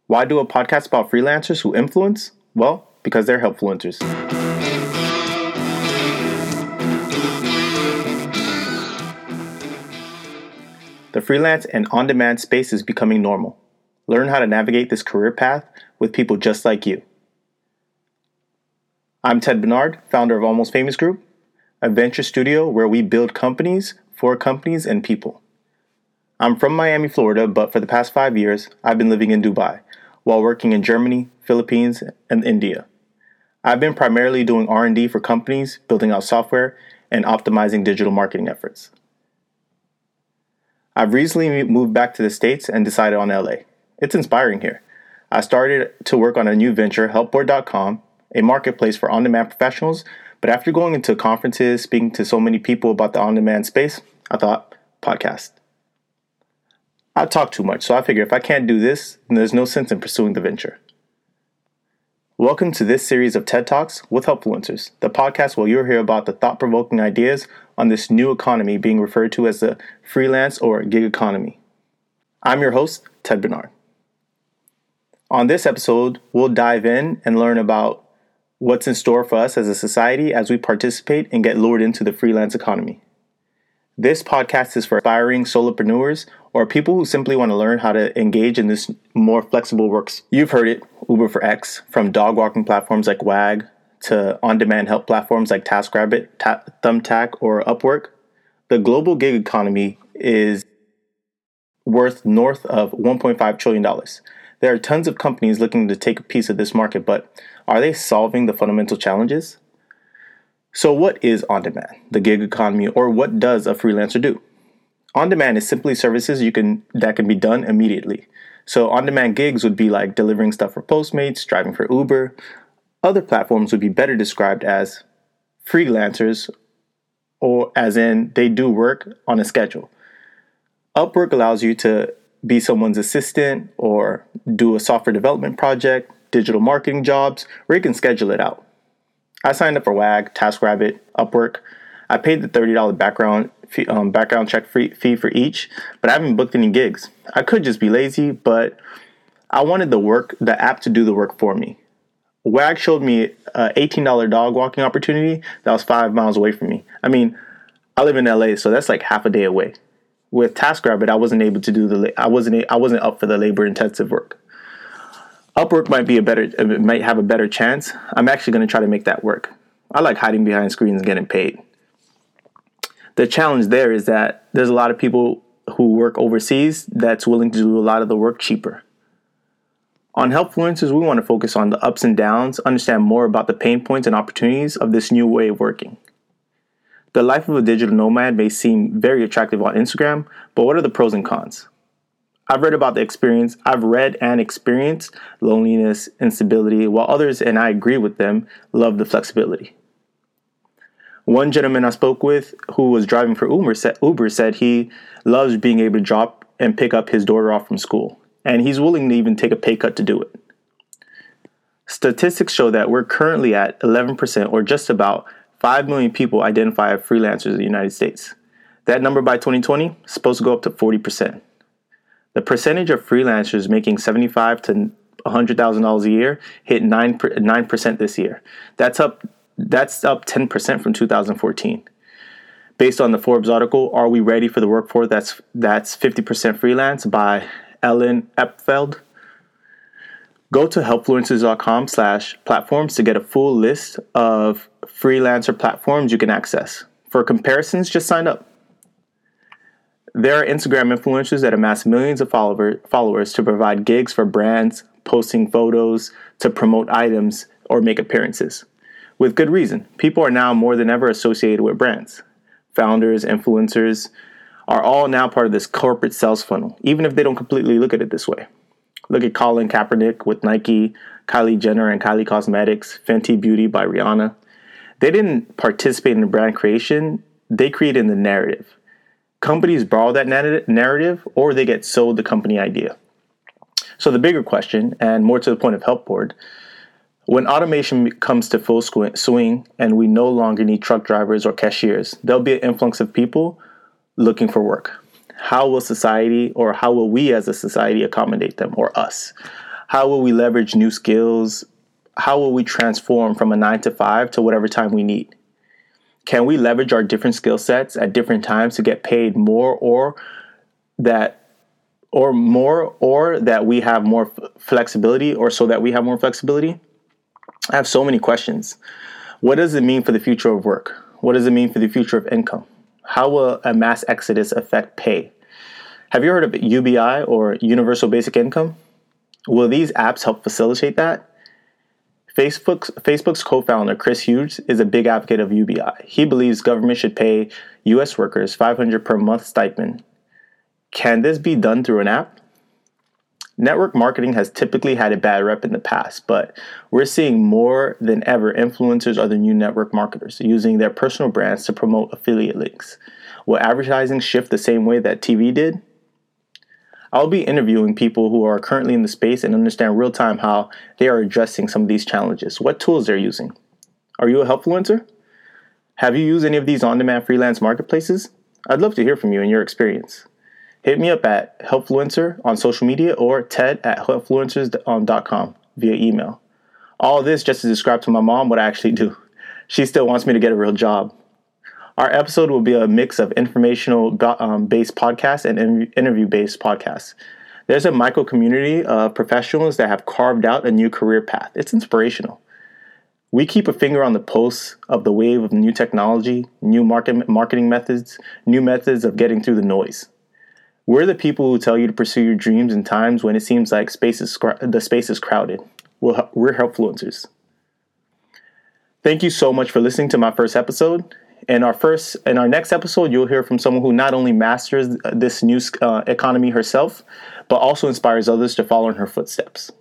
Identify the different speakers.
Speaker 1: Why do a podcast about freelancers who influence? Well, because they're helpfluencers. The freelance and on-demand space is becoming normal. Learn how to navigate this career path with people just like you. I'm Ted Bernard, founder of Almost Famous Group, a venture studio where we build companies for companies and people. I'm from Miami, Florida, but for the past 5 years, I've been living in Dubai, while working in Germany, Philippines, and India. I've been primarily doing R&D for companies, building out software, and optimizing digital marketing efforts. I've recently moved back to the States and decided on LA. It's inspiring here. I started to work on a new venture, helpboard.com, a marketplace for on-demand professionals, but after going into conferences, speaking to so many people about the on-demand space, I thought, podcast. I talk too much, so I figure if I can't do this, then there's no sense in pursuing the venture. Welcome to this series of TED Talks with Helpfluencers, the podcast where you'll hear about the thought-provoking ideas on this new economy being referred to as the freelance or gig economy. I'm your host, Ted Bernard. On this episode, we'll dive in and learn about what's in store for us as a society as we participate and get lured into the freelance economy. This podcast is for aspiring solopreneurs or people who simply want to learn how to engage in this more flexible works. You've heard it, Uber for X, from dog walking platforms like Wag to on-demand help platforms like TaskRabbit, Thumbtack, or Upwork. The global gig economy is worth north of $1.5 trillion. There are tons of companies looking to take a piece of this market, but are they solving the fundamental challenges? So what is on-demand, the gig economy, or what does a freelancer do? On-demand is simply services that can be done immediately. So on-demand gigs would be like delivering stuff for Postmates, driving for Uber. Other platforms would be better described as freelancers, or as in they do work on a schedule. Upwork allows you to be someone's assistant or do a software development project, digital marketing jobs, where you can schedule it out. I signed up for Wag, TaskRabbit, Upwork. I paid the $30 background check fee for each, but I haven't booked any gigs. I could just be lazy, but I wanted the app to do the work for me. Wag showed me an $18 dog walking opportunity that was 5 miles away from me. I mean, I live in LA, so that's like half a day away. With TaskRabbit, I wasn't able to do I wasn't up for the labor intensive work. Upwork might have a better chance. I'm actually going to try to make that work. I like hiding behind screens and getting paid. The challenge there is that there's a lot of people who work overseas that's willing to do a lot of the work cheaper. On Helpfluencers, we want to focus on the ups and downs, understand more about the pain points and opportunities of this new way of working. The life of a digital nomad may seem very attractive on Instagram, but what are the pros and cons? I've read and experienced loneliness, instability, while others, and I agree with them, love the flexibility. One gentleman I spoke with who was driving for Uber said he loves being able to drop and pick up his daughter off from school, and he's willing to even take a pay cut to do it. Statistics show that we're currently at 11%, or just about 5 million people identify as freelancers in the United States. That number by 2020 is supposed to go up to 40%. The percentage of freelancers making $75,000 to $100,000 a year hit 9% this year. That's up 10% from 2014. Based on the Forbes article, "Are We Ready for the Workforce That's 50% Freelance?" by Ellen Epfeld. Go to helpfluencers.com/platforms to get a full list of freelancer platforms you can access. For comparisons, just sign up. There are Instagram influencers that amass millions of followers to provide gigs for brands, posting photos, to promote items, or make appearances. With good reason. People are now more than ever associated with brands. Founders, influencers are all now part of this corporate sales funnel, even if they don't completely look at it this way. Look at Colin Kaepernick with Nike, Kylie Jenner and Kylie Cosmetics, Fenty Beauty by Rihanna. They didn't participate in the brand creation, they created the narrative. Companies borrow that narrative or they get sold the company idea. So the bigger question, and more to the point of Helpboard, when automation comes to full swing and we no longer need truck drivers or cashiers, there'll be an influx of people looking for work. How will we as a society accommodate them, or us? How will we leverage new skills? How will we transform from a 9 to 5 to whatever time we need? Can we leverage our different skill sets at different times to get paid more or that we have more flexibility or so that we have more flexibility? I have so many questions. What does it mean for the future of work? What does it mean for the future of income? How will a mass exodus affect pay? Have you heard of UBI or Universal Basic Income? Will these apps help facilitate that? Facebook's co-founder, Chris Hughes, is a big advocate of UBI. He believes government should pay U.S. workers $500 per month stipend. Can this be done through an app? Network marketing has typically had a bad rep in the past, but we're seeing more than ever influencers are the new network marketers, using their personal brands to promote affiliate links. Will advertising shift the same way that TV did? I'll be interviewing people who are currently in the space and understand real time how they are addressing some of these challenges, what tools they're using. Are you a Helpfluencer? Have you used any of these on-demand freelance marketplaces? I'd love to hear from you and your experience. Hit me up at Helpfluencer on social media or ted@helpfluencers.com via email. All of this just to describe to my mom what I actually do. She still wants me to get a real job. Our episode will be a mix of informational-based podcasts and interview-based podcasts. There's a micro community of professionals that have carved out a new career path. It's inspirational. We keep a finger on the pulse of the wave of new technology, new marketing methods, new methods of getting through the noise. We're the people who tell you to pursue your dreams in times when it seems like the space is crowded. We're Helpfluencers. Thank you so much for listening to my first episode. In our next episode, you'll hear from someone who not only masters this new economy herself, but also inspires others to follow in her footsteps.